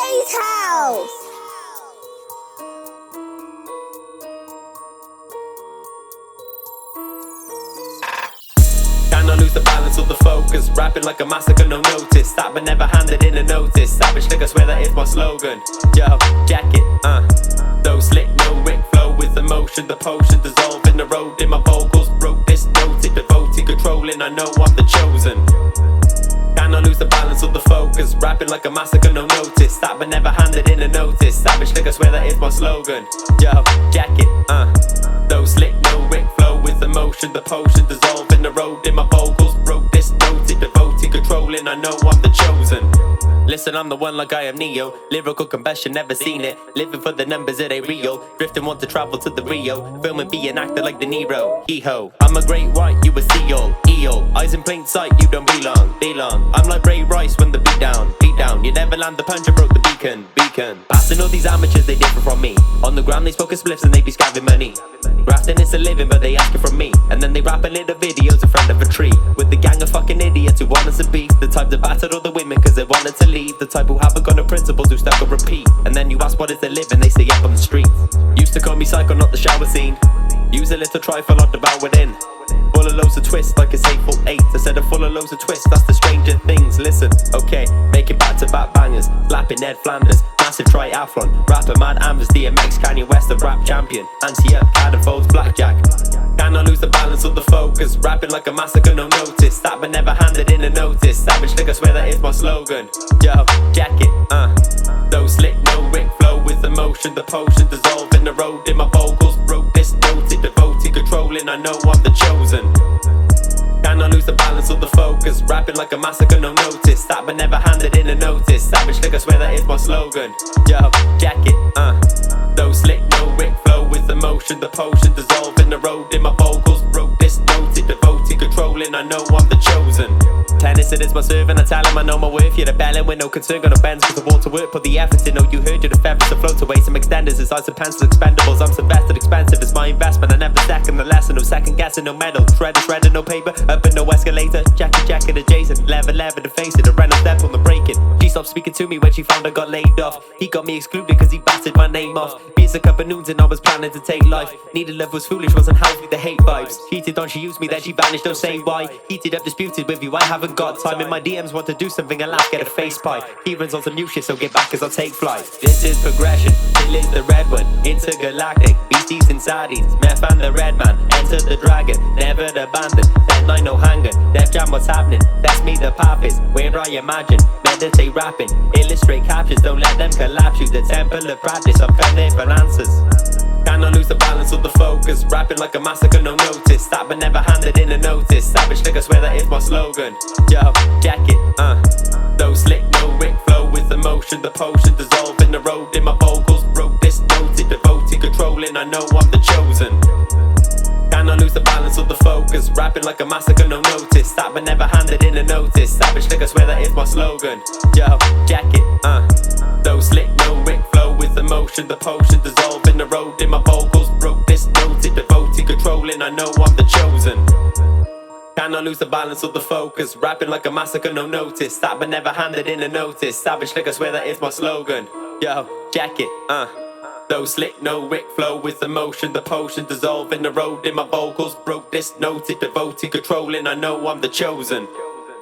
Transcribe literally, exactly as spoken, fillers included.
Bass House. Cannot lose the balance or the focus. Rapping like a massacre, no notice. That but never handed in a notice. Savage like I swear that is my slogan. Yo, jacket, uh though slick, no Rick flow with emotion. The potion dissolve in the road in my vocals. Broke this noted, devoted, controlling. I know I'm the chosen. Cannot lose the balance or the focus. Rapping like a massacre, no notice. That but never handed in a notice. Savage like I swear that is my slogan. Yo, jacket, uh though slick, no Rick flow with emotion. The potion dissolve in the road in my vocals. Broke this noted, devoted, controlling. I know I'm the chosen. Listen, I'm the one like I am Neo. Lyrical combustion, never seen it. Living for the numbers, it ain't real. Drifting, want to travel to the Rio. Filming, be an actor like De Niro. Hee-ho, I'm a great white, you a seal. Eel, eyes in plain sight, you don't belong. Belong, I'm like Ray Rice when the beat down. Beat down, you never land the punch, I broke the beacon. Beacon, passing all these amateurs, they differ from me. On the ground, they smoke a spliffs and they be scabbing money. Grafting is a living, but they ask it from me. And then they rapping little videos in front of a tree. With the gang of fucking idiots who want us to beef. The type that battered all the women cause they wanted to leave. The type who haven't got no principles, who stuck on repeat. And then you ask what is their living, they say up on the street. Used to call me psycho, not the shower scene. Use a little trifle on devoured in. Full of loads of twists like it's hateful eight. Instead of full of loads of twists, that's the stranger things. Listen, okay, make it back to back bangers. Slapping Ned Flanders, massive triathlon. Rapper Mad Ambers, D M X, Kanye West, the rap champion. Anti-up, Cadden folds, blackjack. Cannot lose the balance or the focus. Rapping like a massacre, no notice. That but never handed in a notice. Savage like I swear that is my slogan. Yo, jacket, uh though slick, no Rick flow with emotion. The potion dissolve in the road in my vocals. Broke this noted, devoted, controlling. I know I'm the chosen. Cannot lose the balance or the focus. Rapping like a massacre, no notice. That but never handed in a notice. Savage like I swear that is my slogan. Yo, jacket, uh though slick, no Rick flow with emotion. The potion dissolve in the road in my vocals. Broke this noted, devoted, controlling. I know I'm the chosen. Tennyson is my servant, I tell him I know my worth. You're the bellin' with no concern, gonna bend cause the water work. Put the effort in, know you heard you're the feathers to float away. Some extenders, it's eyes and pencils, expendables. I'm Sylvester, expensive, it's my investment. I never second the lesson, no second guessing, no medal. Shredder, shredder, no paper, up in no escalator. Jacket, jacket adjacent, lever, lever to face it. A rental step on the breaking. She stopped speaking to me when she found I got laid off. He got me excluded cause he batted my name off. Beats a couple noons and I was planning to take life. Needed love, was foolish, wasn't healthy, the hate vibes. Cheated on, she used me, then she vanished, don't say why. Heated up, disputed with you, I haven't got time. In my D Ms want to do something, I'll have to get a face pie. He runs on some new shit, so get back as I'll take flight. This is progression, Hill is the red one. Intergalactic, beasties and sardines. Meth and the red man, enter the dragon. Never abandoned, that line no hanging. Def Jam what's happening, that's me the pop is. Where I imagine, meditate rapping. Illustrate captions, don't let them collapse you. The temple of practice, I'm come there for answers. Cannot lose the balance or the focus. Rapping like a massacre, no notice. That but never handed in a notice. Savage like I swear that is my slogan. Yo, jacket, uh though slick, no Rick flow with emotion. The potion dissolve in the road in my vocals. Broke this noted, devoted, controlling. I know I'm the chosen. Cannot lose the balance or the focus. Rapping like a massacre, no notice. That but never handed in a notice. Savage like I swear that is my slogan. Yo, jacket, uh though slick, no Rick flow with emotion. The potion dissolve in the road in my vocals. Broke this noted, devoted, controlling. I know I'm the chosen. Cannot lose the balance or the focus. Rapping like a massacre, no notice. That but never handed in a notice. Savage like I swear that is my slogan. Yo, jacket, uh though slick, no Rick flow with emotion. The potion dissolve in the road in my vocals. Broke this noted, devoted, controlling. I know I'm the chosen.